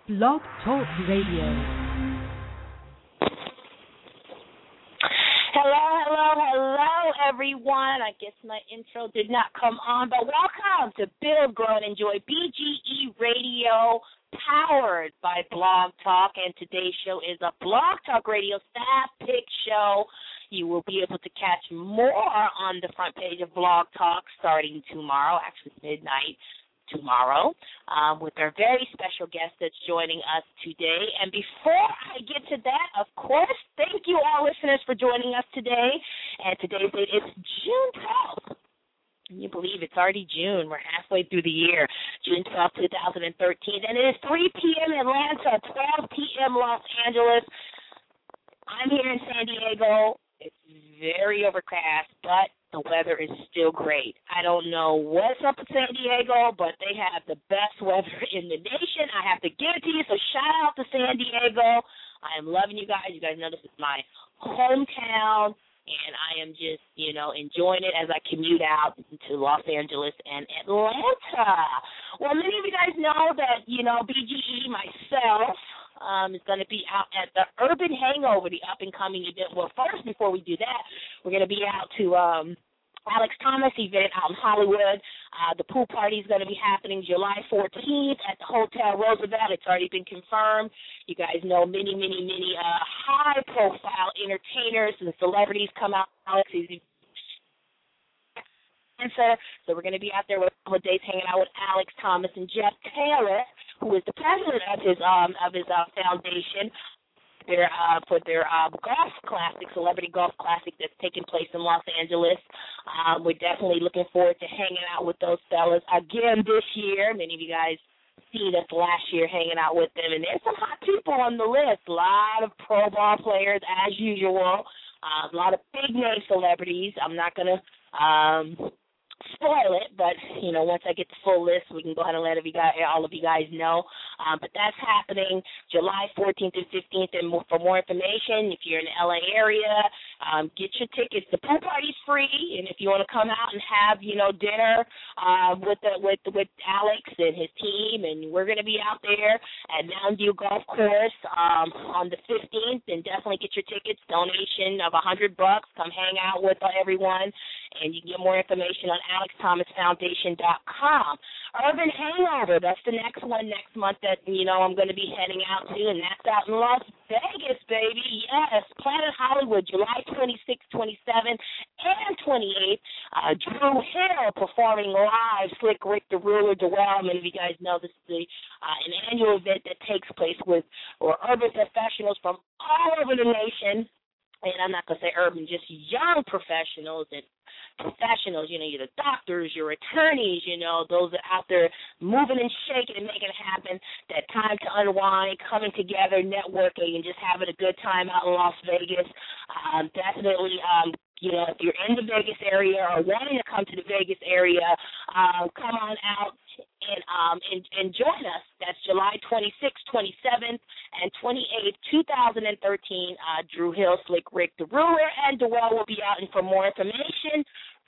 Blog Talk Radio. Hello, everyone. I guess my intro did not come on, but welcome to Build, Grow, and Enjoy BGE Radio, powered by Blog Talk. And today's show is a Blog Talk Radio staff pick show. You will be able to catch more on the front page of Blog Talk starting tomorrow, actually midnight tomorrow, with our very special guest that's joining us today. And before I get to that, of course, thank you all listeners for joining us today. And today's date is June 12th. Can you believe it's already June? We're halfway through the year, June 12th, 2013. And it is 3 p.m. Atlanta, 12 p.m. Los Angeles. I'm here in San Diego. It's very overcast, but the weather is still great. I don't know what's up in San Diego, but they have the best weather in the nation. I have to give it to you, so shout out to San Diego. I am loving you guys. You guys know this is my hometown, and I am just, enjoying it as I commute out to Los Angeles and Atlanta. Well, many of you guys know that, BGE, myself, is going to be out at the Urban Hangover, the up-and-coming event. Well, first, before we do that, we're going to be out to Alex Thomas event out in Hollywood. The pool party is going to be happening July 14th at the Hotel Roosevelt. It's already been confirmed. You guys know many high-profile entertainers and celebrities come out. Alex is so we're going to be out there with a couple of days hanging out with Alex Thomas and Jeff Taylor, who is the president of his foundation, for their golf classic, celebrity golf classic that's taking place in Los Angeles. We're definitely looking forward to hanging out with those fellas again this year. Many of you guys seen us last year hanging out with them, and there's some hot people on the list. A lot of pro ball players, as usual. A lot of big name celebrities. I'm not gonna spoil it, but once I get the full list, we can go ahead and let all of you guys know. But that's happening July 14th and 15th. And for more information, if you're in the LA area, get your tickets. The pool party's free, and if you want to come out and have dinner with Alex and his team, and we're going to be out there at Mountain View Golf Course on the 15th, and definitely get your tickets. Donation of $100. Come hang out with everyone, and you can get more information on AlexThomasFoundation.com. Urban Hangover, that's the next one next month that, I'm going to be heading out to, and that's out in Las Vegas, baby. Yes, Planet Hollywood, July 26th, 27th, and 28th. Drew Hill performing live, Slick Rick, the Ruler, Dwell. Many of you guys know this is an annual event that takes place with urban professionals from all over the nation. And I'm not going to say urban, just young professionals and professionals, you're the doctors, your attorneys, those that are out there moving and shaking and making it happen, that time to unwind, coming together, networking, and just having a good time out in Las Vegas. Definitely, if you're in the Vegas area or wanting to come to the Vegas area, come on out and join us. That's July 26th, 27th, and 28th, 2013. Drew Hill, Slick Rick, the Ruler, and Dwell will be out. And for more information,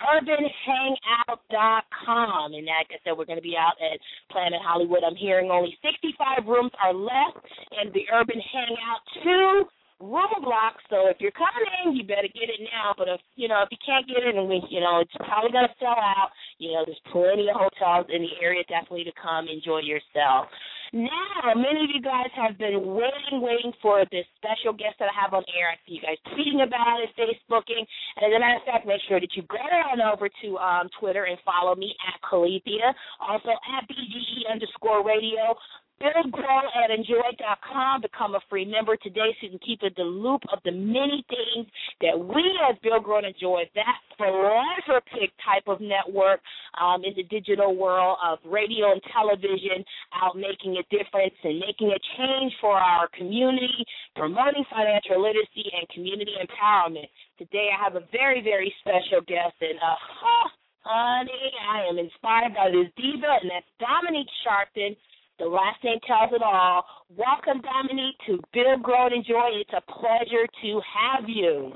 UrbanHangout.com. And like I said, we're going to be out at Planet Hollywood. I'm hearing only 65 rooms are left in the Urban Hangout 2 room block. So if you're coming, you better get it now. But if you can't get it, and it's probably going to sell out. There's plenty of hotels in the area. Definitely to come enjoy yourself. Now, many of you guys have been waiting for this special guest that I have on air. I see you guys tweeting about it, Facebooking. And as a matter of fact, make sure that you go on over to Twitter and follow me at Calethea, also at BGE_radio. BuildGrowAndEnjoy.com. Become a free member today so you can keep in the loop of the many things that we as Build, Grow, and Enjoy, that philanthropic type of network in the digital world of radio and television, out making a difference and making a change for our community, promoting financial literacy and community empowerment. Today I have a very, very special guest, and honey, I am inspired by this diva, and that's Dominique Sharpton. The last name tells it all. Welcome, Dominique, to Build, Grow, and Enjoy. It's a pleasure to have you.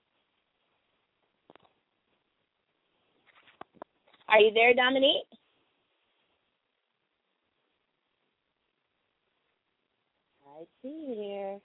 Are you there, Dominique? Let's see here.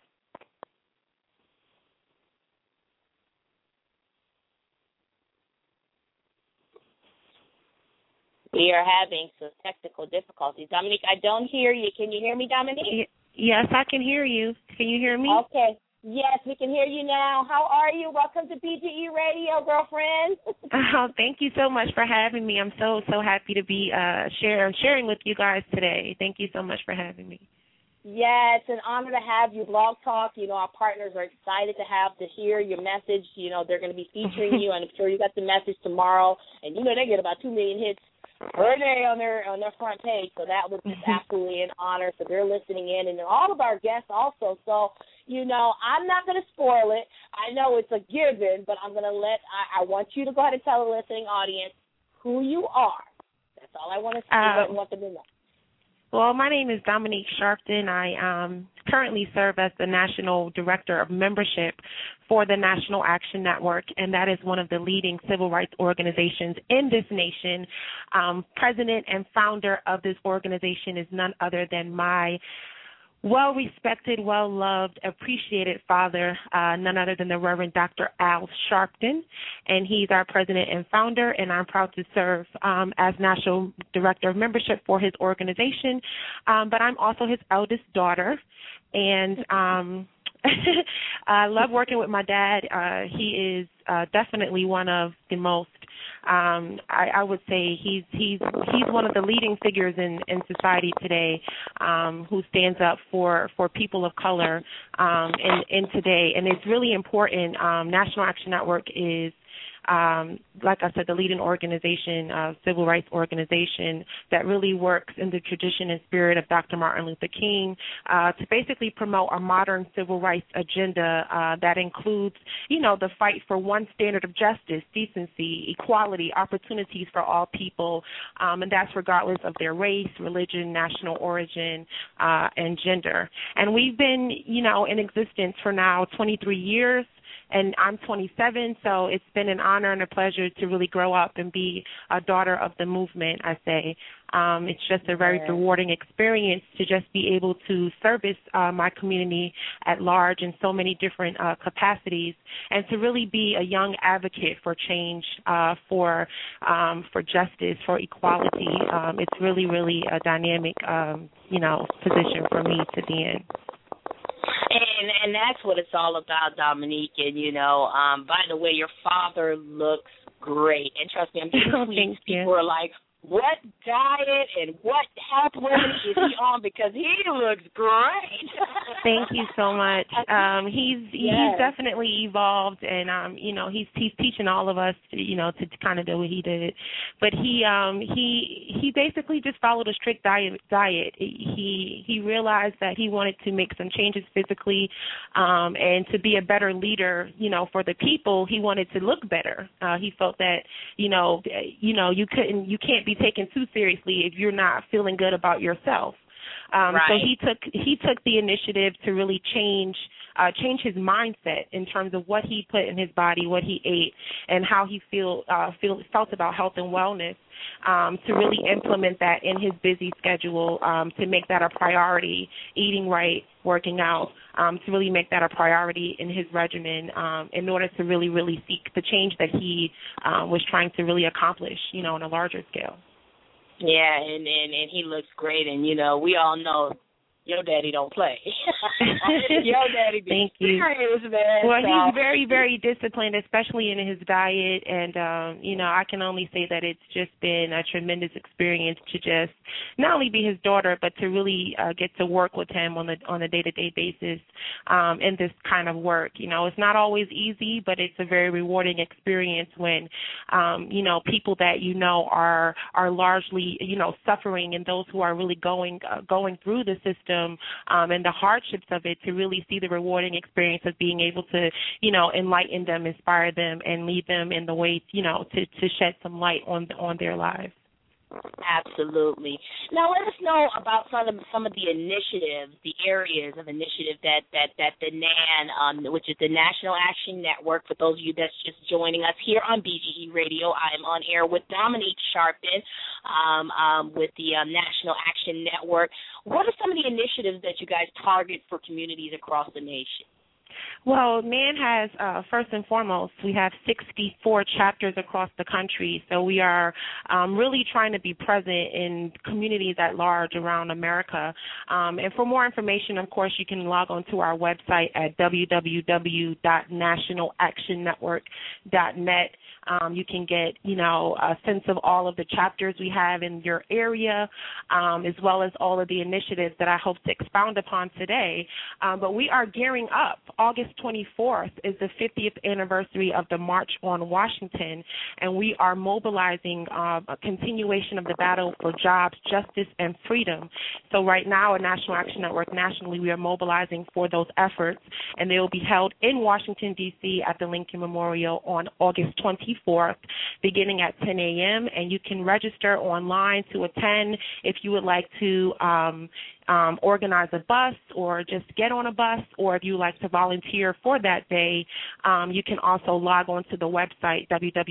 We are having some technical difficulties. Dominique, I don't hear you. Can you hear me, Dominique? Yes, I can hear you. Can you hear me? Okay. Yes, we can hear you now. How are you? Welcome to BGE Radio, girlfriend. Oh, thank you so much for having me. I'm so happy to be sharing with you guys today. Thank you so much for having me. Yeah, it's an honor to have you. Blog Talk, our partners are excited to hear your message. They're going to be featuring you, and I'm sure you got the message tomorrow. And, they get about 2 million hits per day on their front page, so that was just absolutely an honor. So they're listening in, and all of our guests also. So, I'm not going to spoil it. I know it's a given, but I'm going to I want you to go ahead and tell the listening audience who you are. That's all I want to say. I want them to know. Well, my name is Dominique Sharpton. I currently serve as the National Director of Membership for the National Action Network, and that is one of the leading civil rights organizations in this nation. President and founder of this organization is none other than my well-respected, well-loved, appreciated father, none other than the Reverend Dr. Al Sharpton, and he's our president and founder, and I'm proud to serve as National Director of Membership for his organization, but I'm also his eldest daughter, and I love working with my dad. He is definitely one of the most I would say he's one of the leading figures in society today, who stands up for people of color in today, and it's really important. National Action Network is, like I said, the leading organization, civil rights organization that really works in the tradition and spirit of Dr. Martin Luther King to basically promote a modern civil rights agenda that includes, the fight for one standard of justice, decency, equality, opportunities for all people, and that's regardless of their race, religion, national origin, and gender. And we've been, in existence for now 23 years. And I'm 27, so it's been an honor and a pleasure to really grow up and be a daughter of the movement, I say. It's just a very rewarding experience to just be able to service my community at large in so many different capacities, and to really be a young advocate for change, for justice, for equality. It's really, really a dynamic, position for me to be in. And that's what it's all about, Dominique. And, by the way, your father looks great. And trust me, I'm getting tweets. People are like, what diet and what health remedy is he on? Because he looks great. Thank you so much. He's definitely evolved, and he's teaching all of us, to kind of do what he did. But he basically just followed a strict diet. He realized that he wanted to make some changes physically, and to be a better leader, for the people. He wanted to look better. He felt that you can't be taken too seriously if you're not feeling good about yourself. So he took the initiative to really change his mindset in terms of what he put in his body, what he ate, and how he felt about health and wellness, to really implement that in his busy schedule, to make that a priority, eating right, working out, to really make that a priority in his regimen, in order to really, really seek the change that he was trying to really accomplish, on a larger scale. Yeah, and he looks great, and we all know your daddy don't play. Your daddy be serious, man. Well, he's very, very disciplined, especially in his diet, and I can only say that it's just been a tremendous experience to just not only be his daughter, but to really get to work with him on a day-to-day basis in this kind of work. It's not always easy, but it's a very rewarding experience when people that are largely suffering, and those who are really going through the system. And the hardships of it, to really see the rewarding experience of being able to, enlighten them, inspire them, and lead them in the way, to shed some light on their lives. Absolutely. Now, let us know about some of the initiatives, the areas of initiative that the NAN, which is the National Action Network. For those of you that's just joining us here on BGE Radio, I am on air with Dominique Sharpen with the National Action Network. What are some of the initiatives that you guys target for communities across the nation? Well, NAN has, first and foremost, we have 64 chapters across the country, so we are really trying to be present in communities at large around America. And for more information, of course, you can log on to our website at www.nationalactionnetwork.net. You can get, a sense of all of the chapters we have in your area, as well as all of the initiatives that I hope to expound upon today. But we are gearing up. August 24th is the 50th anniversary of the March on Washington, and we are mobilizing a continuation of the battle for jobs, justice, and freedom. So right now at National Action Network nationally, we are mobilizing for those efforts, and they will be held in Washington, D.C. at the Lincoln Memorial on August 24th, beginning at 10 a.m., and you can register online to attend if you would like to organize a bus or just get on a bus, or if you like to volunteer for that day, you can also log on to the website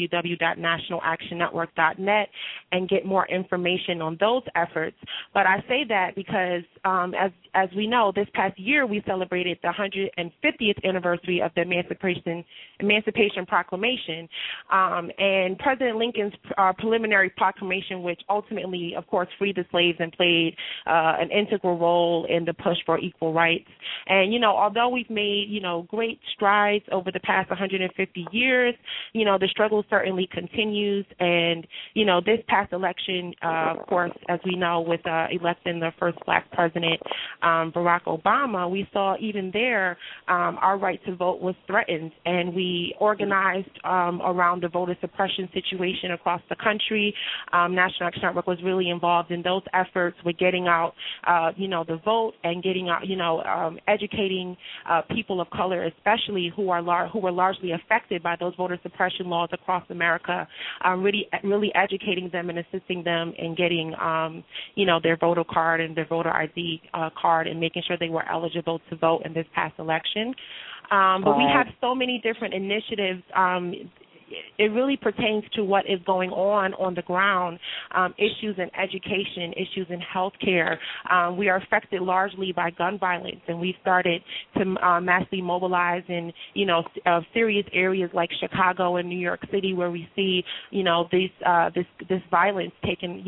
www.nationalactionnetwork.net and get more information on those efforts. But I say that because as we know, this past year we celebrated the 150th anniversary of the Emancipation Proclamation, and President Lincoln's preliminary proclamation, which ultimately, of course, freed the slaves and played an integral role in the push for equal rights. And, although we've made, great strides over the past 150 years, the struggle certainly continues. And, this past election, of course, as we know, with electing the first black president, Barack Obama, we saw even there our right to vote was threatened. And we organized around the voter suppression situation across the country. National Action Network was really involved in those efforts with getting out the vote and getting out, educating people of color, especially who were largely affected by those voter suppression laws across America, really educating them and assisting them in getting, their voter card and their voter ID card and making sure they were eligible to vote in this past election. But we have so many different initiatives. It really pertains to what is going on the ground, issues in education, issues in health care. We are affected largely by gun violence, and we've started to massively mobilize in, serious areas like Chicago and New York City, where we see, this violence taking,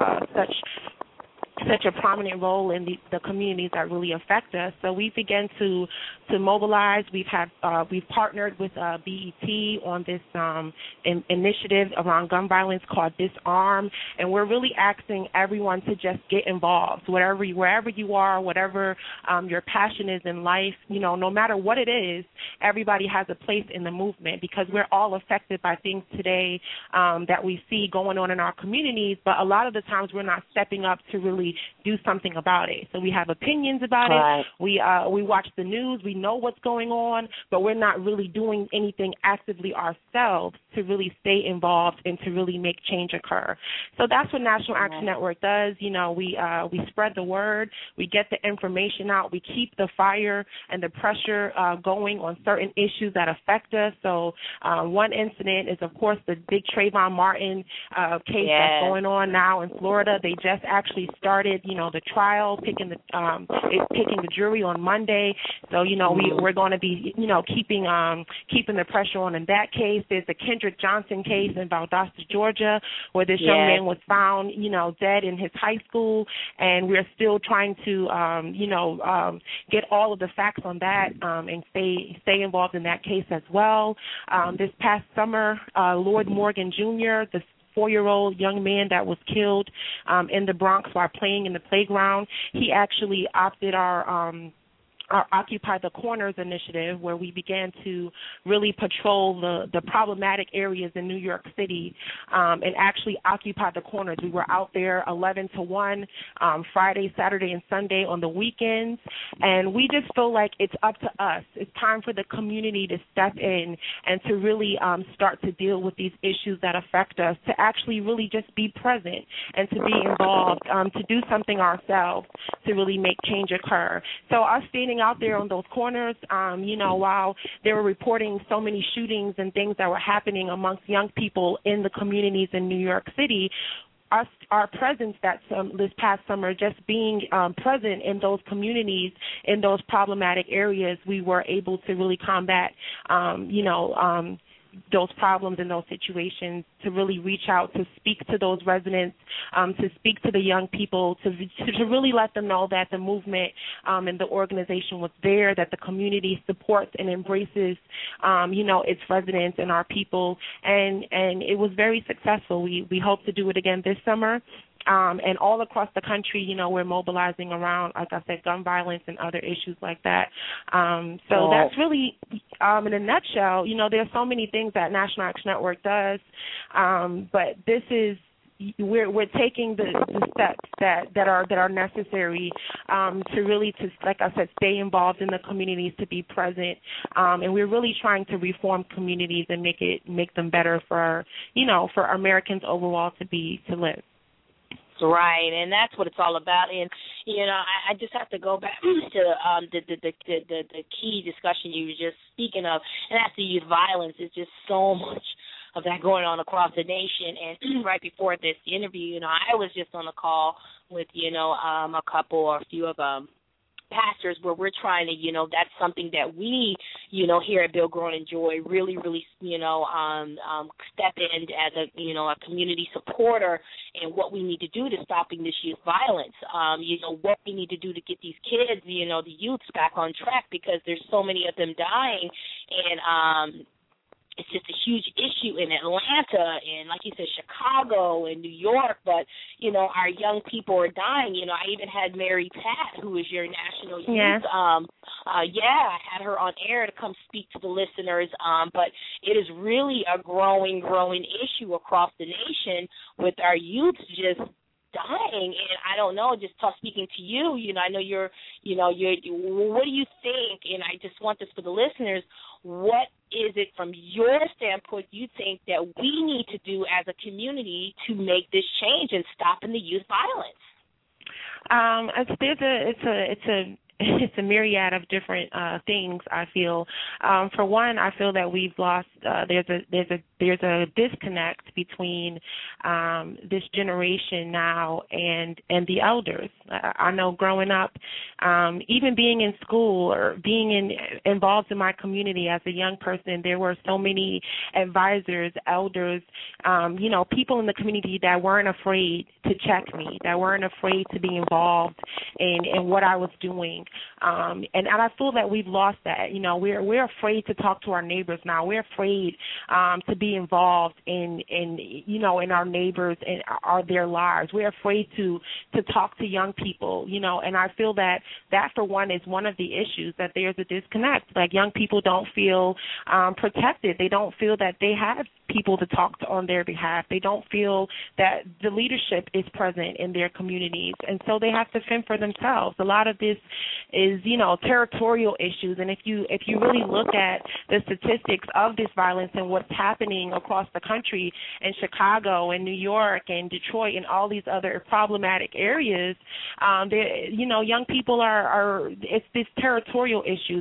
such a prominent role in the communities that really affect us. So we began to mobilize. We've partnered with BET on this initiative around gun violence called Disarm, and we're really asking everyone to just get involved, wherever you are, whatever your passion is in life. No matter what it is, everybody has a place in the movement, because we're all affected by things today that we see going on in our communities, but a lot of the times we're not stepping up to really do something about it. So we have opinions about it. We watch the news. We know what's going on, but we're not really doing anything actively ourselves to really stay involved and to really make change occur. So that's what National Action Network does. We spread the word. We get the information out. We keep the fire and the pressure going on certain issues that affect us. So one incident is, of course, the big Trayvon Martin case that's going on now in Florida. They just actually started, the trial, picking the jury on Monday. So, we're going to be, keeping the pressure on in that case. There's the Kendrick Johnson case in Valdosta, Georgia, where this young man was found, dead in his high school, and we're still trying to, get all of the facts on that and stay involved in that case as well. This past summer, Lord Morgan Jr., the 4-year-old young man that was killed in the Bronx while playing in the playground, he actually opted our our Occupy the Corners initiative, where we began to really patrol the problematic areas in New York City and actually occupy the corners. We were out there 11 to 1, Friday, Saturday, and Sunday on the weekends, and we just feel like it's up to us. It's time for the community to step in and to really start to deal with these issues that affect us, to actually really just be present and to be involved, to do something ourselves to really make change occur. So us standing out there on those corners, while they were reporting so many shootings and things that were happening amongst young people in the communities in New York City, our presence this past summer, just being present in those communities, in those problematic areas, we were able to really combat, those problems and those situations, to really reach out, to speak to those residents, to speak to the young people, to really let them know that the movement and the organization was there, that the community supports and embraces, its residents and our people, and it was very successful. We hope to do it again this summer. And all across the country, we're mobilizing around, like I said, gun violence and other issues like that. That's really, in a nutshell, there's so many things that National Action Network does, but this is, we're taking the steps that are necessary to really, like I said, stay involved in the communities, to be present, and we're really trying to reform communities and make them better for Americans overall to live. Right, and that's what it's all about. And I just have to go back to the key discussion you were just speaking of, and that's the youth violence. It's just so much of that going on across the nation. And right before this interview, I was just on a call with a couple or a few of pastors, where we're trying to, that's something that we, here at Build, Grow, and Enjoy really, step in as a community supporter, and what we need to do to stopping this youth violence. What we need to do to get these kids, the youths back on track, because there's so many of them dying, and it's just a huge issue in Atlanta and, like you said, Chicago and New York. But, our young people are dying. I even had Mary Pat, who is your national youth. Yeah. I had her on air to come speak to the listeners. But it is really a growing issue across the nation with our youth just dying. And I don't know, just speaking to you, I know you're, what do you think? And I just want this for the listeners. What is it, from your standpoint, you think that we need to do as a community to make this change and stopping the youth violence? It's a myriad of different things, I feel. For one, I feel that we've lost. There's a disconnect between this generation now and the elders. I know growing up, even being in school or being involved in my community as a young person, there were so many advisors, elders, people in the community that weren't afraid to check me, that weren't afraid to be involved in what I was doing. And I feel that we've lost that. We're afraid to talk to our neighbors now. We're afraid to be involved in our neighbors and their lives. We're afraid to talk to young people, and I feel that for one is one of the issues, that there's a disconnect. Like, young people don't feel protected. They don't feel that they have people to talk to on their behalf. They don't feel that the leadership is present in their communities, and so they have to fend for themselves. A lot of this is, territorial issues, and if you really look at the statistics of this violence and what's happening across the country in Chicago and New York and Detroit and all these other problematic areas, young people are it's this territorial issue,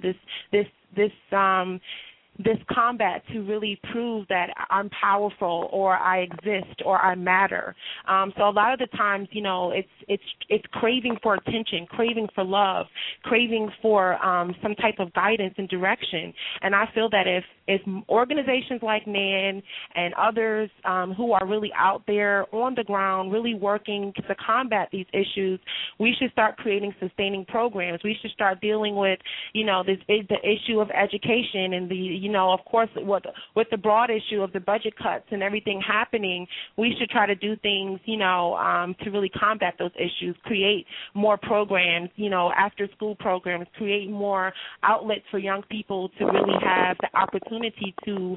this combat to really prove that I'm powerful or I exist or I matter. So a lot of the times, it's craving for attention, craving for love, craving for some type of guidance and direction. And I feel that if organizations like NAN and others who are really out there on the ground, really working to combat these issues, we should start creating sustaining programs. We should start dealing with, the issue of education and the of course, with the broad issue of the budget cuts and everything happening, we should try to do things, to really combat those issues, create more programs, after school programs, create more outlets for young people to really have the opportunity to,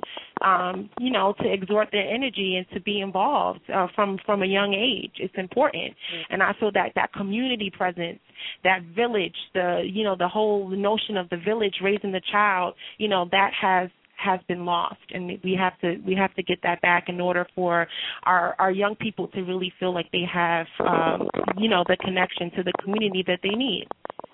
to exert their energy and to be involved from a young age. It's important. And I feel that community presence, that village, the whole notion of the village raising the child, that has been lost, and we have to get that back in order for our young people to really feel like they have the connection to the community that they need.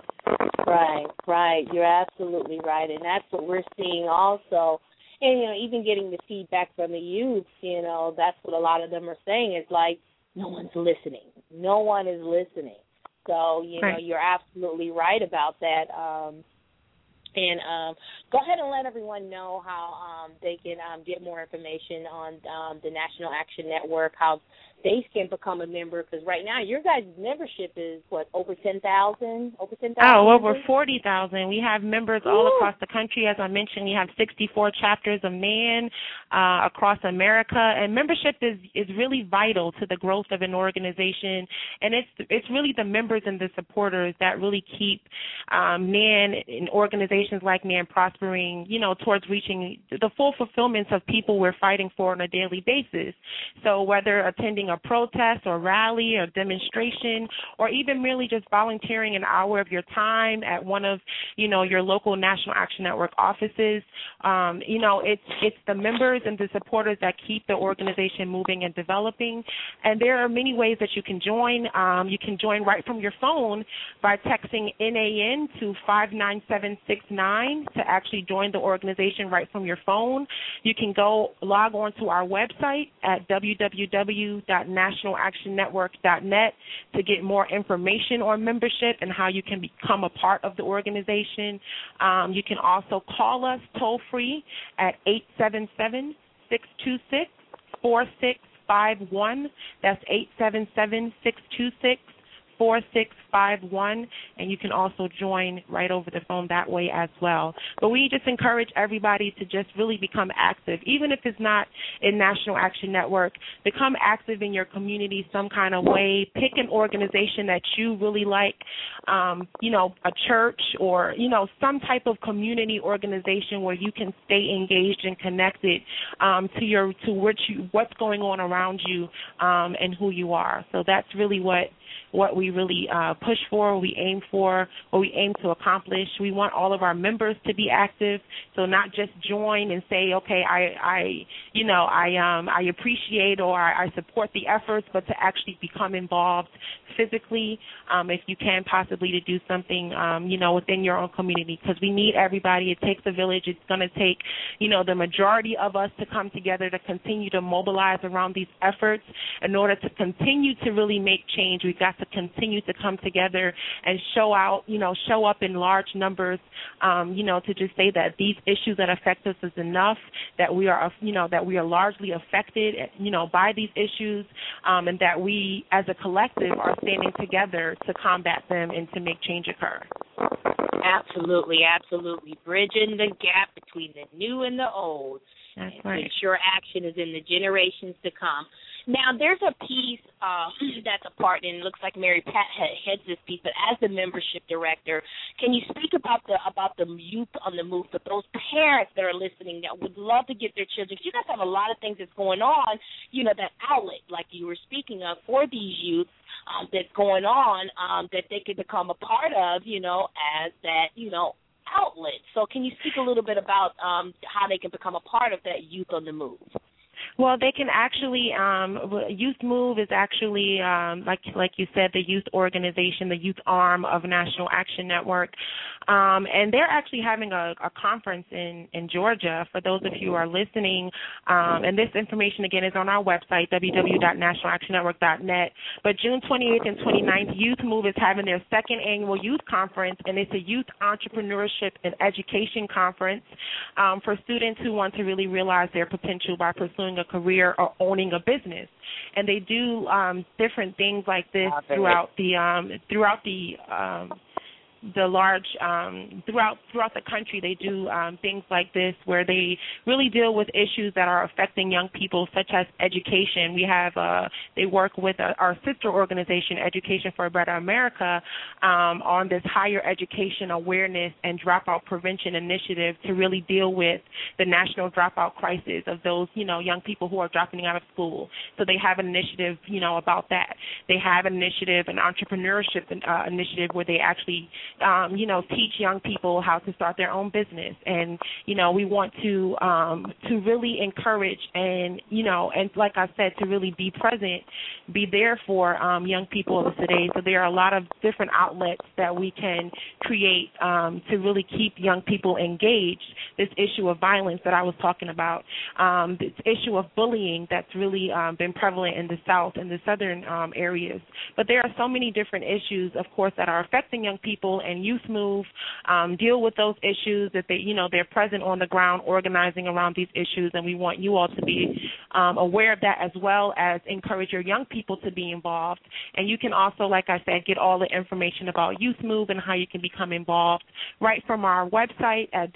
Right. You're absolutely right, and that's what we're seeing also. And even getting the feedback from the youth, that's what a lot of them are saying. Is like, no one's listening. No one is listening. So right. You're absolutely right about that. And go ahead and let everyone know how they can get more information on the National Action Network, how they can become a member, because right now your guys' membership is, over 10,000? Over 10,000? Oh, over 40,000. We have members all across the country. As I mentioned, we have 64 chapters of NAN across America, and membership is really vital to the growth of an organization, and it's really the members and the supporters that really keep NAN and organizations like NAN prospering, towards reaching the full fulfillment of people we're fighting for on a daily basis. So whether attending a protest or rally or demonstration, or even merely just volunteering an hour of your time at one of, your local National Action Network offices, it's the members and the supporters that keep the organization moving and developing. And there are many ways that you can join. You can join right from your phone by texting NAN to 59769 to actually join the organization right from your phone. You can log on to our website at www.nationalactionnetwork.net to get more information on membership and how you can become a part of the organization. You can also call us toll-free at 877-626-4651. That's 877-626-4651, and you can also join right over the phone that way as well. But we just encourage everybody to just really become active, even if it's not in National Action Network. Become active in your community some kind of way. Pick an organization that you really like, a church or, some type of community organization where you can stay engaged and connected to what's going on around you and who you are. So that's really what we really push for, what we aim for, what we aim to accomplish. We want all of our members to be active, so not just join and say, okay, I appreciate or I support the efforts, but to actually become involved physically, if you can possibly to do something, within your own community, because we need everybody. It takes a village. It's going to take, the majority of us to come together to continue to mobilize around these efforts in order to continue to really make change. We've got to continue to come together and show up in large numbers, to just say that these issues that affect us is enough, that we are largely affected, by these issues, and that we as a collective are standing together to combat them and to make change occur. Absolutely. Bridging the gap between the new and the old. That's right. To ensure action is in the generations to come. Now, there's a piece that's a part, and it looks like Mary Pat heads this piece, but as the membership director, can you speak about the youth on the move, for those parents that are listening that would love to get their children, because you guys have a lot of things that's going on, that outlet, like you were speaking of, for these youth that's going on that they could become a part of, as that, outlet. So can you speak a little bit about how they can become a part of that youth on the move? Well, they can actually, Youth Move is actually, like you said, the youth organization, the youth arm of National Action Network. And they're actually having a conference in Georgia for those of you who are listening. And this information, again, is on our website, www.nationalactionnetwork.net. But June 28th and 29th, Youth Move is having their second annual youth conference, and it's a youth entrepreneurship and education conference for students who want to really realize their potential by pursuing a career or owning a business. And they do different things like this throughout the the large throughout the country. They do things like this where they really deal with issues that are affecting young people, such as education. We have they work with our sister organization, Education for a Better America, on this higher education awareness and dropout prevention initiative to really deal with the national dropout crisis of those, young people who are dropping out of school. So they have an initiative, about that. They have an initiative, an entrepreneurship initiative where they actually, teach young people how to start their own business. And, we want to really encourage and like I said, to really be present, be there for young people of today. So there are a lot of different outlets that we can create to really keep young people engaged. This issue of violence that I was talking about, this issue of bullying that's really been prevalent in the South and the Southern areas. But there are so many different issues, of course, that are affecting young people, and Youth Move deal with those issues, that they're present on the ground organizing around these issues, and we want you all to be aware of that, as well as encourage your young people to be involved. And you can also, like I said, get all the information about Youth Move and how you can become involved right from our website at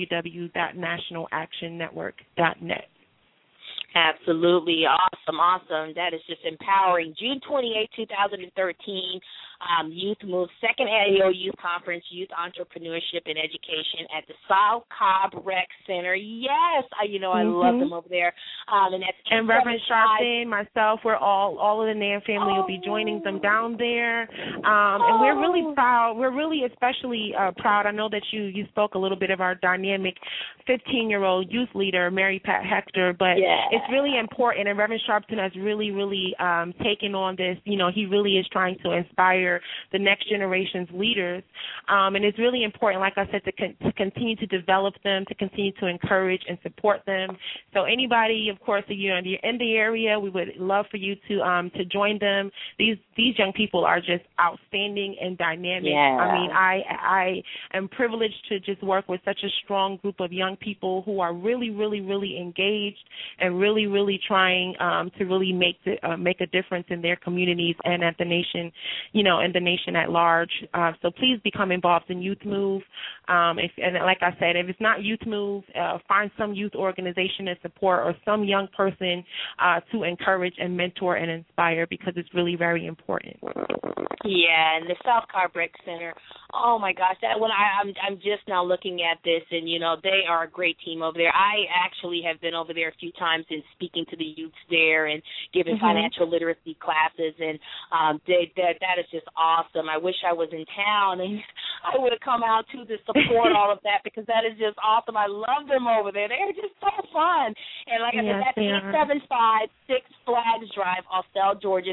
www.nationalactionnetwork.net. Absolutely. Awesome. That is just empowering. June 28, 2013, Youth Move, second annual youth conference, Youth Entrepreneurship and Education at the South Cobb Rec Center. Yes, I love them over there. And Reverend Sharpton, myself, we're all of the Nan family will be joining them down there. And we're really proud. We're really especially proud. I know that you spoke a little bit of our dynamic 15-year-old youth leader, Mary Pat Hector, but it's really important, and Reverend Sharpton has really, really taken on this. He really is trying to inspire the next generation's leaders, and it's really important, like I said, to continue to develop them, to continue to encourage and support them. So anybody, of course, if you're in the area, we would love for you to join them. These young people are just outstanding and dynamic. Yeah. I mean, I am privileged to just work with such a strong group of young people who are really, really, really engaged and really, really trying to really make a difference in their communities and at the nation, and the nation at large. So please become involved in Youth Move. And like I said, if it's not Youth Move, find some youth organization to support or some young person to encourage and mentor and inspire, because it's really very important. Yeah, and the South Cobb Rec Center. Oh my gosh, that one I'm just now looking at this, and they are a great team over there. I actually have been over there a few times and speaking to the youths there and giving financial literacy classes, and that is just awesome. I wish I was in town and I would have come out too to support all of that, because that is just awesome. I love them over there. They're just so fun. And like I said, that's 875 Six Flags Drive, Austell, Georgia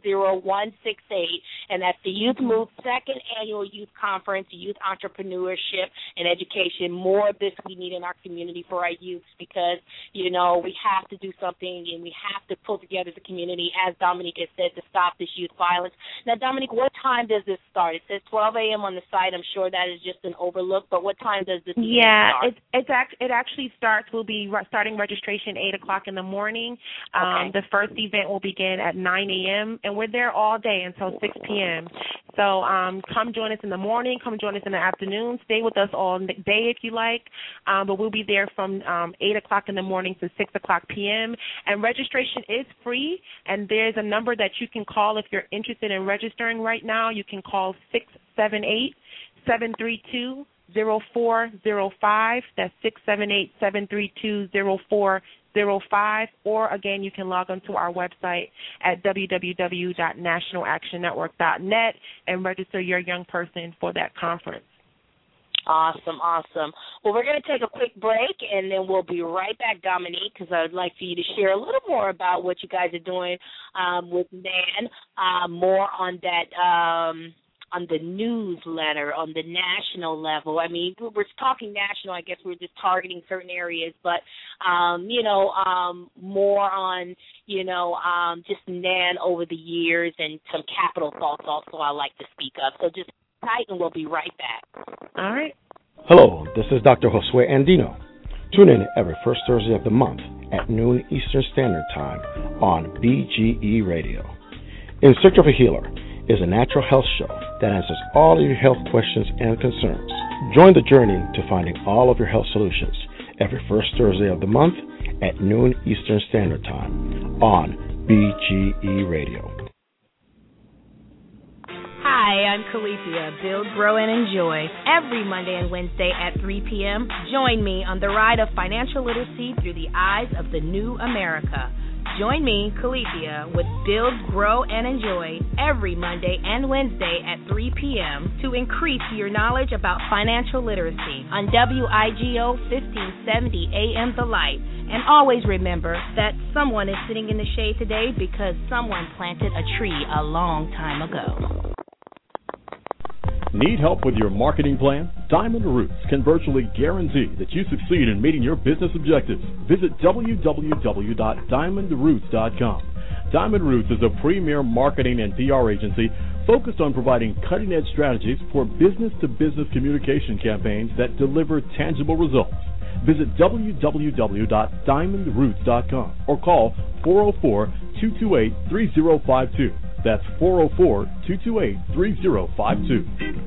30168, and that's the Youth Move second annual youth conference, youth entrepreneurship and education. More of this we need in our community for our youths, because we have to do something, and we have to pull together the community, as Dominique has said, to stop this youth violence. Now, Dominique, what time does this start? It says 12 a.m. on the site. I'm sure that is just an overlook, but what time does this start? It actually starts. We'll be starting registration 8 o'clock in the morning. Okay. The first event will begin at 9 a.m., and we're there all day until 6 p.m. So come join us in the morning, come join us in the afternoon, stay with us all day if you like, but we'll be there from 8 o'clock in the morning to 6 o'clock p.m., and registration is free, and there's a number that you can call if you're interested in registering right now. You can call 678-732-0405. That's 678-732-0405. Or, again, you can log on to our website at www.nationalactionnetwork.net and register your young person for that conference. Awesome. Well, we're going to take a quick break, and then we'll be right back, Dominique, because I would like for you to share a little more about what you guys are doing with NAN, more on that on the newsletter, on the national level. I mean, we're talking national. I guess we're just targeting certain areas, but, more on, just NAN over the years, and some capital thoughts also I like to speak of. So just tight, and we'll be right back. All right. Hello, this is Dr. Josue Andino. Tune in every first Thursday of the month at noon Eastern Standard Time on BGE Radio. In Search of a Healer is a natural health show that answers all of your health questions and concerns. Join the journey to finding all of your health solutions every first Thursday of the month at noon Eastern Standard Time on BGE Radio. Hi, I'm Calethea. Build, Grow, and Enjoy. Every Monday and Wednesday at 3 p.m., join me on the ride of financial literacy through the eyes of the new America. Join me, Calethea, with Build, Grow, and Enjoy every Monday and Wednesday at 3 p.m. to increase your knowledge about financial literacy on WIGO 1570 AM The Light. And always remember that someone is sitting in the shade today because someone planted a tree a long time ago. Need help with your marketing plan? Diamond Roots can virtually guarantee that you succeed in meeting your business objectives. Visit www.diamondroots.com. Diamond Roots is a premier marketing and PR agency focused on providing cutting-edge strategies for business-to-business communication campaigns that deliver tangible results. Visit www.diamondroots.com or call 404-228-3052. That's 404-228-3052.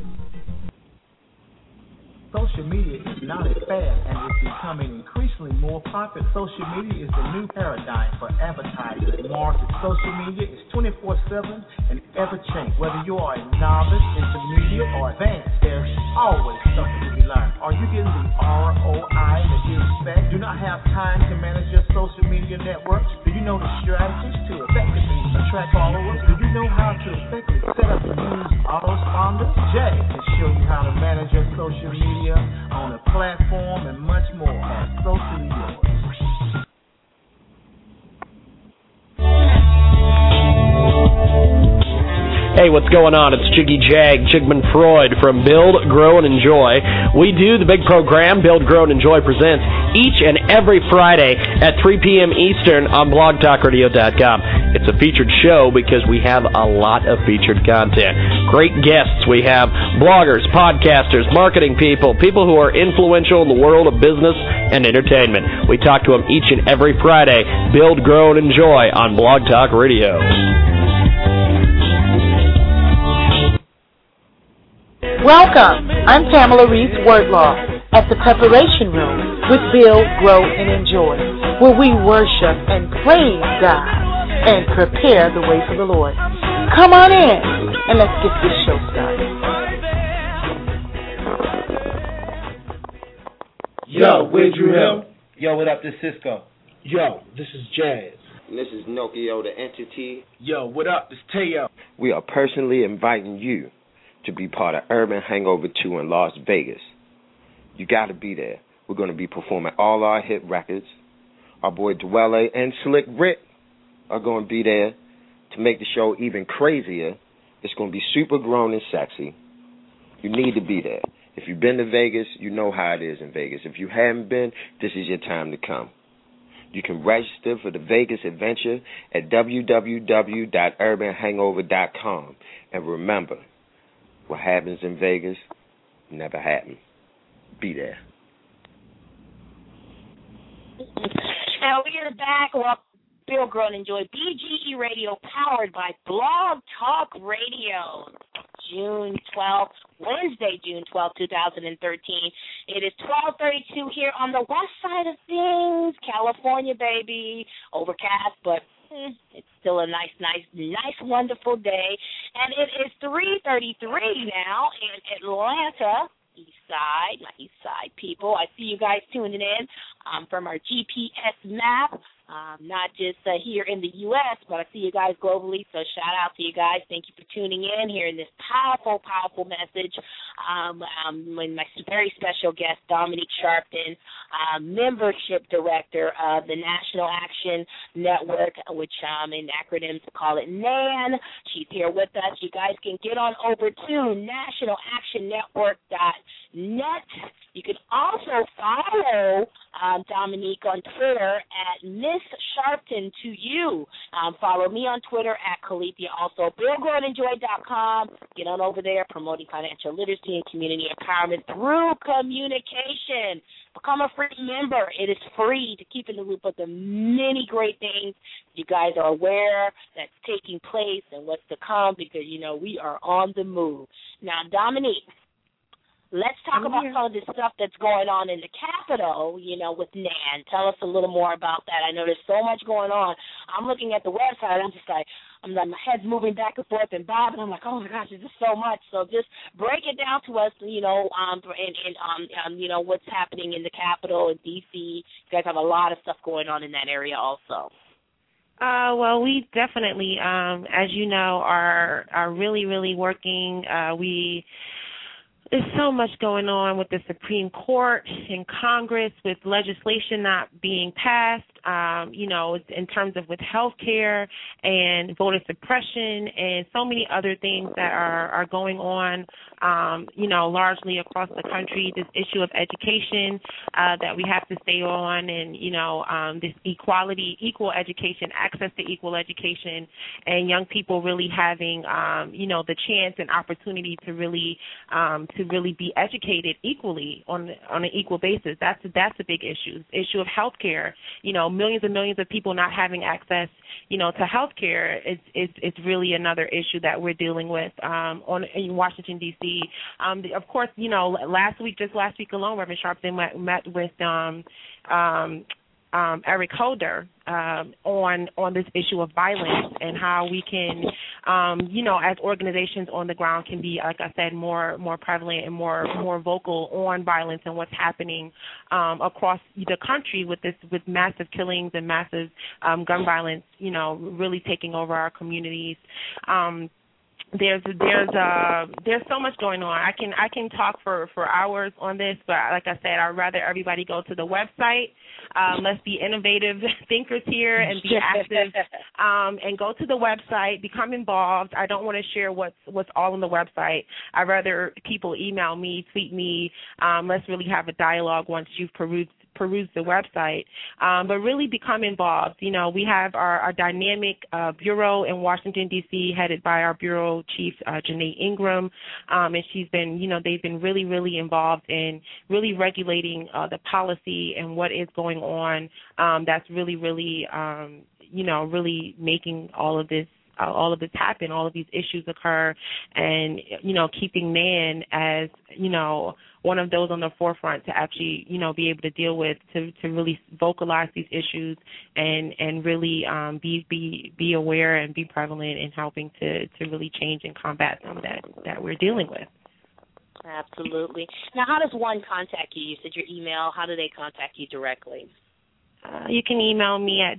Social media is not a fad and is becoming increasingly more popular. Social media is the new paradigm for advertising and marketing. Social media is 24/7 and ever changing. Whether you are a novice, intermediate, or advanced, there's always something to be learned. Are you getting the ROI that you expect? Do not have time to manage your social media networks? Do you know the strategies to effectively attract followers? Do you know how to effectively set up and use autoresponders? Jay can show you how to manage your social media on a platform and much more at Socially Yours. Hey, what's going on? It's Jiggy Jag, Jigman Freud from Build, Grow, and Enjoy. We do the big program, Build, Grow, and Enjoy presents each and every Friday at 3 p.m. Eastern on blogtalkradio.com. It's a featured show because we have a lot of featured content. Great guests. We have bloggers, podcasters, marketing people, people who are influential in the world of business and entertainment. We talk to them each and every Friday. Build, Grow, and Enjoy on Blog Talk Radio. Welcome. I'm Pamela Reese Wordlaw at the Preparation Room with Build, Grow, and Enjoy, where we worship and praise God and prepare the way for the Lord. Come on in and let's get this show started. Yo, where'd you help? Yo, what up, this Cisco? Yo, this is Jazz. And this is Nokio, the entity. Yo, what up, this Teo. We are personally inviting you to be part of Urban Hangover 2 in Las Vegas. You got to be there. We're going to be performing all our hit records. Our boy Dwelle and Slick Rick are going to be there to make the show even crazier. It's going to be super grown and sexy. You need to be there. If you've been to Vegas, you know how it is in Vegas. If you haven't been, this is your time to come. You can register for the Vegas adventure at www.urbanhangover.com. And remember, what happens in Vegas never happened. Be there. Now we're back. Well, Build, Grow, and Enjoy BGE Radio, powered by Blog Talk Radio. June 12th, Wednesday, June 12th, 2013. It is 12:32 here on the west side of things, California, baby. Overcast, but it's still a nice, wonderful day. And it is 3:33 now in Atlanta, East Side, my East Side people. I see you guys tuning in from our GPS map. Not just here in the U.S., but I see you guys globally, so shout out to you guys. Thank you for tuning in, hearing this powerful, powerful message. When my very special guest, Dominique Sharpton, membership director of the National Action Network, which in acronyms call it NAN. She's here with us. You guys can get on over to nationalactionnetwork.net. You can also follow Dominique on Twitter at Miss Sharpton to you. Follow me on Twitter at Calethea. Also, BillGrowandEnjoy.com. Get on over there, promoting financial literacy and community empowerment through communication. Become a free member. It is free to keep in the loop of the many great things you guys are aware that's taking place and what's to come, because, you know, we are on the move. Now, Dominique, let's talk about some of this stuff that's going on in the Capitol, you know, with NAN. Tell us a little more about that. I know there's so much going on. I'm looking at the website. I'm just like, my head's moving back and forth and bobbing. I'm like, oh my gosh, there's just so much. So just break it down to us, you know, and you know, what's happening in the Capitol in D.C. You guys have a lot of stuff going on in that area also. Well, we definitely, as you know, are really, really working. There's so much going on with the Supreme Court and Congress, with legislation not being passed, you know, in terms of with health care and voter suppression and so many other things that are going on, you know, largely across the country. This issue of education that we have to stay on, and, you know, this equality, equal education, access to equal education, and young people really having, you know, the chance and opportunity to really be educated equally on an equal basis. That's a big issue. The issue of health care, you know, millions and millions of people not having access, you know, to health care is really another issue that we're dealing with in Washington, D.C. Of course, you know, just last week alone, Reverend Sharpton met with Eric Holder on this issue of violence, and how we can, you know, as organizations on the ground can be, like I said, more prevalent and more vocal on violence and what's happening across the country with massive killings and massive gun violence, you know, really taking over our communities. There's so much going on. I can talk for hours on this, but like I said, I'd rather everybody go to the website. Let's be innovative thinkers here and be active, and go to the website, become involved. I don't want to share what's all on the website. I'd rather people email me, tweet me. Let's really have a dialogue once you've perused the website, but really become involved. You know, we have our dynamic bureau in Washington, D.C., headed by our bureau chief, Janae Ingram, and she's been, you know, they've been really, really involved in really regulating the policy and what is going on. That's really, really, you know, really making all of this happen, all of these issues occur, and, you know, keeping NAN as, you know, one of those on the forefront to actually, you know, be able to deal with, to really vocalize these issues and really be aware and be prevalent in helping to really change and combat them that we're dealing with. Absolutely. Now, how does one contact you? You said your email. How do they contact you directly? You can email me at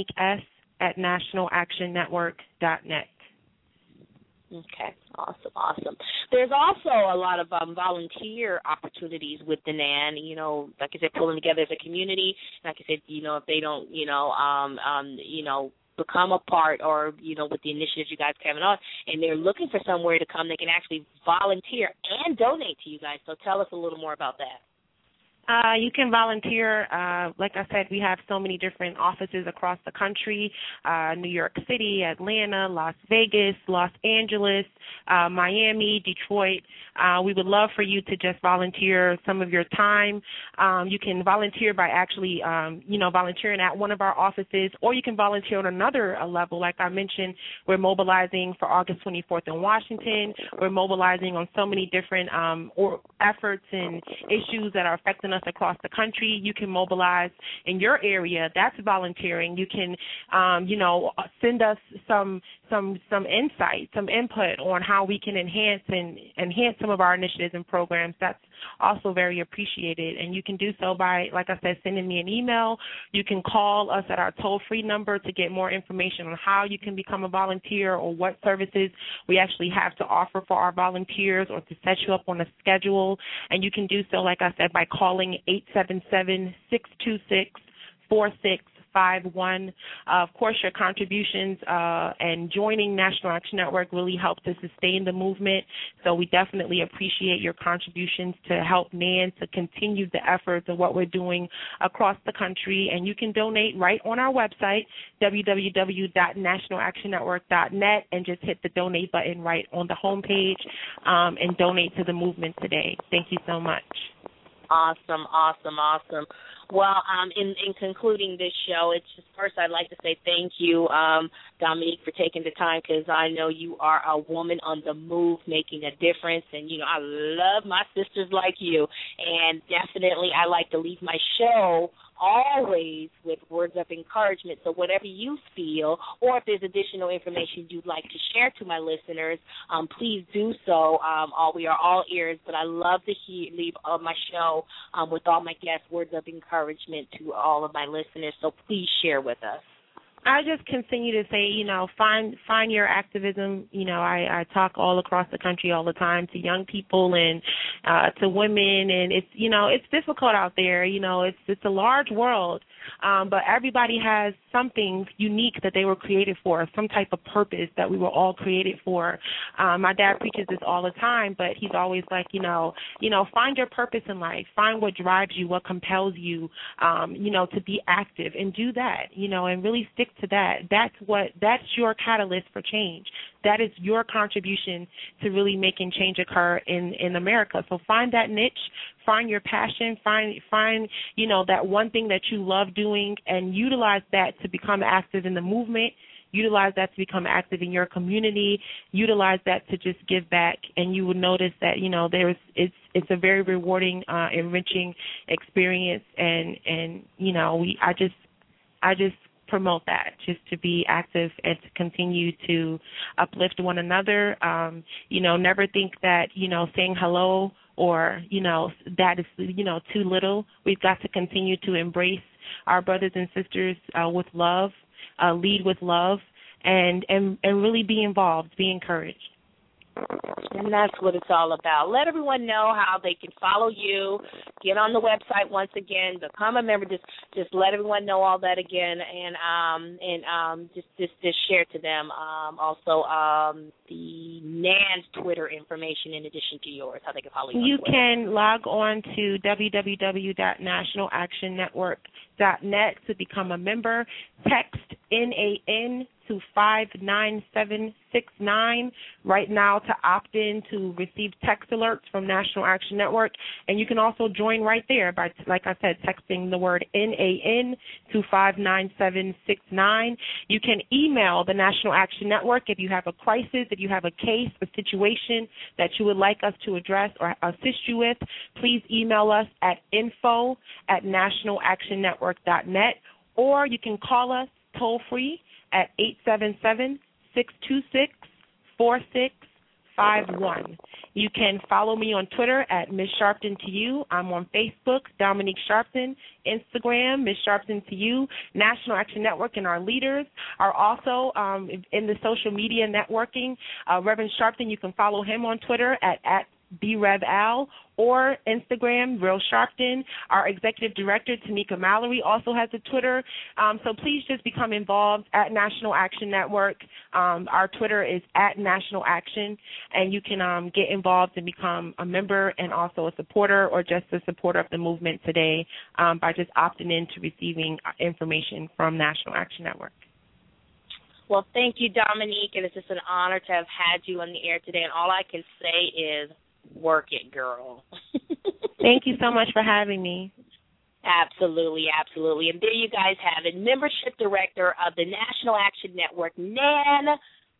dominiques@nationalactionnetwork.net. Okay, awesome. There's also a lot of volunteer opportunities with the NAN, you know, like I said, pulling together as a community. Like I said, you know, if they don't, you know, become a part, or, you know, with the initiatives you guys are having on, and they're looking for somewhere to come, they can actually volunteer and donate to you guys. So tell us a little more about that. You can volunteer. Like I said, we have so many different offices across the country, New York City, Atlanta, Las Vegas, Los Angeles, Miami, Detroit. We would love for you to just volunteer some of your time. You can volunteer by actually, you know, volunteering at one of our offices, or you can volunteer on another level. Like I mentioned, we're mobilizing for August 24th in Washington. We're mobilizing on so many different efforts and issues that are affecting us across the country. You can mobilize in your area. That's volunteering. You can, you know, send us some insight, some input on how we can enhance some of our initiatives and programs. That's also very appreciated. And you can do so by, like I said, sending me an email. You can call us at our toll-free number to get more information on how you can become a volunteer, or what services we actually have to offer for our volunteers, or to set you up on a schedule. And you can do so, like I said, by calling 877-626-4655. 651. Of course, your contributions and joining National Action Network really help to sustain the movement. So we definitely appreciate your contributions to help NAN to continue the efforts of what we're doing across the country. And you can donate right on our website, www.nationalactionnetwork.net, and just hit the donate button right on the homepage and donate to the movement today. Thank you so much. Awesome. Well, in concluding this show, it's just first I'd like to say thank you, Dominique, for taking the time, because I know you are a woman on the move making a difference, and, you know, I love my sisters like you, and definitely I like to leave my show always with words of encouragement. So whatever you feel, or if there's additional information you'd like to share to my listeners, please do so. We are all ears, but I love to leave my show with all my guests words of encouragement to all of my listeners. So please share with us. I just continue to say, you know, find your activism. You know, I talk all across the country all the time to young people and to women, and it's, you know, it's difficult out there. You know, it's a large world, but everybody has something unique that they were created for, some type of purpose that we were all created for. My dad preaches this all the time, but he's always like, you know, find your purpose in life, find what drives you, what compels you, you know, to be active, and do that, you know, and really stick to that. That's your catalyst for change. That is your contribution to really making change occur in America. So find that niche, find your passion, find you know, that one thing that you love doing, and utilize that to become active in the movement. Utilize that to become active in your community. Utilize that to just give back, and you will notice that, you know, it's a very rewarding, enriching experience, and you know, I just promote that, just to be active and to continue to uplift one another. You know, never think that, you know, saying hello or, you know, that is, you know, too little. We've got to continue to embrace our brothers and sisters with love, lead with love, and really be involved, be encouraged. And that's what it's all about. Let everyone know how they can follow you. Get on the website once again. Become a member. Just let everyone know all that again, and just share to them. Also, the NAN's Twitter information in addition to yours, how they can follow you. You can log on to www.nationalactionnetwork.net to become a member. Text NAN to 59769 right now to opt in to receive text alerts from National Action Network. And you can also join right there by, like I said, texting the word NAN to 59769. You can email the National Action Network if you have a crisis, if you have a case, a situation that you would like us to address or assist you with. Please email us at info@nationalactionnetwork.net, or you can call us toll-free at 877-626-4651. You can follow me on Twitter at Ms. Sharpton to you. I'm on Facebook, Dominique Sharpton, Instagram, Ms. Sharpton to you. National Action Network and our leaders are also in the social media networking. Reverend Sharpton, you can follow him on Twitter at BRevAl, or Instagram, Real Sharpton. Our executive director, Tamika Mallory, also has a Twitter. So please just become involved at National Action Network. Our Twitter is at National Action, and you can get involved and become a member and also a supporter, or just a supporter of the movement today by just opting in to receiving information from National Action Network. Well, thank you, Dominique, and it's just an honor to have had you on the air today, and all I can say is work it, girl. Thank you so much for having me. Absolutely, absolutely. And there you guys have it, Membership Director of the National Action Network, NAN,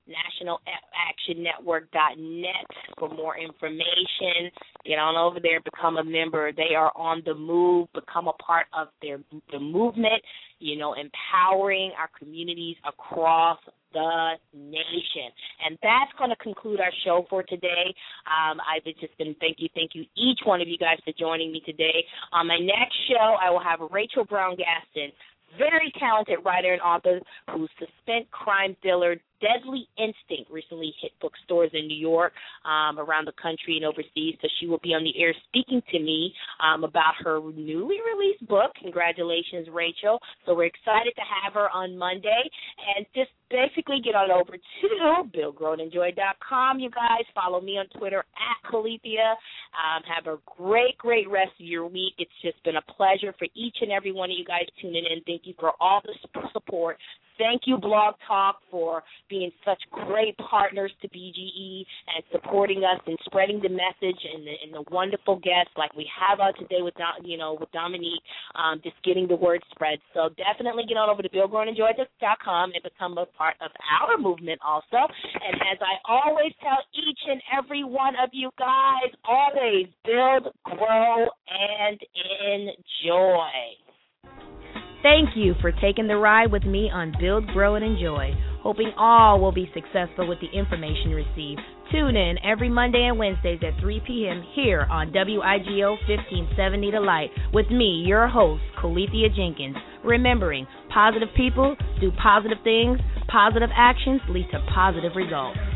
nationalactionnetwork.net for more information. Get on over there, become a member. They are on the move. Become a part of the movement, you know, empowering our communities across the nation. And that's going to conclude our show for today. I've just been thank you each one of you guys for joining me today. On my next show, I will have Rachel Brown Gaston, very talented writer and author whose suspense crime thriller Deadly Instinct recently hit bookstores in New York, around the country and overseas. So she will be on the air speaking to me about her newly released book. Congratulations, Rachel. So we're excited to have her on Monday. And just basically get on over to BuildGrowAndEnjoy.com, you guys. Follow me on Twitter at Calethea. Have a great, great rest of your week. It's just been a pleasure for each and every one of you guys tuning in. Thank you for all the support. Thank you, Blog Talk, for being such great partners to BGE and supporting us and spreading the message and the wonderful guests like we have out today with Dominique, just getting the word spread. So definitely get on over to BuildGrowAndEnjoy.com and become a part of our movement also. And as I always tell each and every one of you guys, always build, grow, and enjoy. Thank you for taking the ride with me on Build, Grow, and Enjoy. Hoping all will be successful with the information received. Tune in every Monday and Wednesdays at 3 p.m. here on WIGO 1570 The Light with me, your host, Calethea Jenkins. Remembering, positive people do positive things, positive actions lead to positive results.